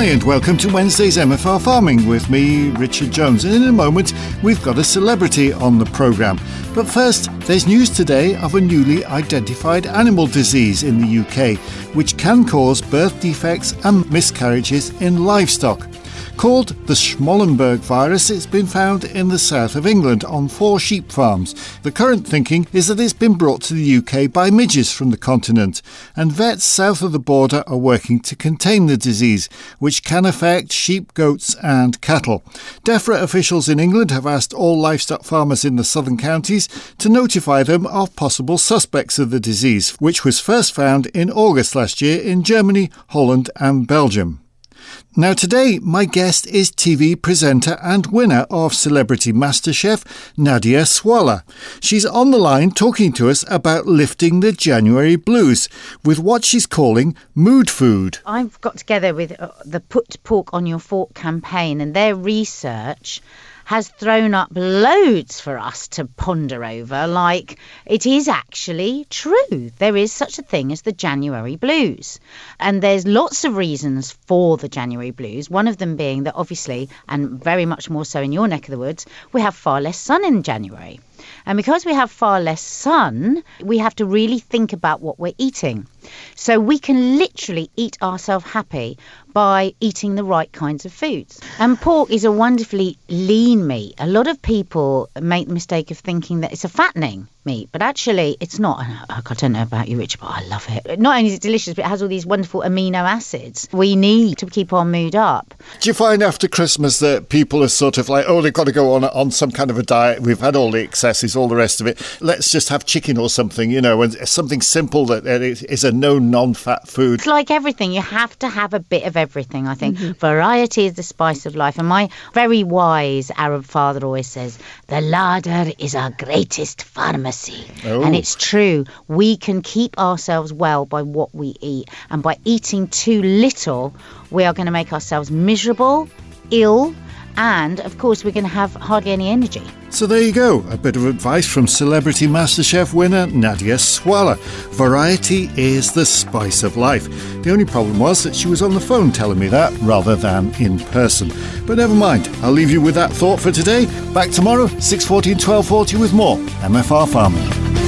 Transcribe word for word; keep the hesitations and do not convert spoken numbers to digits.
Hi and welcome to Wednesday's M F R Farming with me, Richard Jones. And in a moment, we've got a celebrity on the programme. But first, there's news today of a newly identified animal disease in the U K, which can cause birth defects and miscarriages in livestock. Called the Schmallenberg virus, it's been found in the south of England on four sheep farms. The current thinking is that it's been brought to the U K by midges from the continent, and vets south of the border are working to contain the disease, which can affect sheep, goats and cattle. DEFRA officials in England have asked all livestock farmers in the southern counties to notify them of possible suspects of the disease, which was first found in August last year in Germany, Holland and Belgium. Now today, my guest is T V presenter and winner of Celebrity MasterChef, Nadia Swaleh. She's on the line talking to us about lifting the January blues with what she's calling mood food. I've got together with the Put Pork on Your Fork campaign, and their research has thrown up loads for us to ponder over, like it is actually true. There is such a thing as the January blues. And there's lots of reasons for the January blues, one of them being that obviously, and very much more so in your neck of the woods, we have far less sun in January. And because we have far less sun, we have to really think about what we're eating. So we can literally eat ourselves happy by eating the right kinds of foods. And pork is a wonderfully lean meat. A lot of people make the mistake of thinking that it's a fattening meat, but actually it's not. I don't know about you, Richard, but I love it. Not only is it delicious, but it has all these wonderful amino acids we need to keep our mood up. Do you find after Christmas that people are sort of like, oh, they've got to go on on some kind of a diet, we've had all the excesses, all the rest of it, let's just have chicken or something, you know, and something simple that is a no non-fat food? It's like everything, you have to have a bit of everything, I think. Mm-hmm. Variety is the spice of life. And my very wise Arab father always says, the larder is our greatest pharmacy. Oh. And it's true. We can keep ourselves well by what we eat. And by eating too little, we are going to make ourselves miserable, ill, and, of course, we're going to have hardly any energy. So there you go, a bit of advice from Celebrity MasterChef winner Nadia Swaleh. Variety is the spice of life. The only problem was that she was on the phone telling me that rather than in person. But never mind, I'll leave you with that thought for today. Back tomorrow, six forty and twelve forty with more M F R Farming.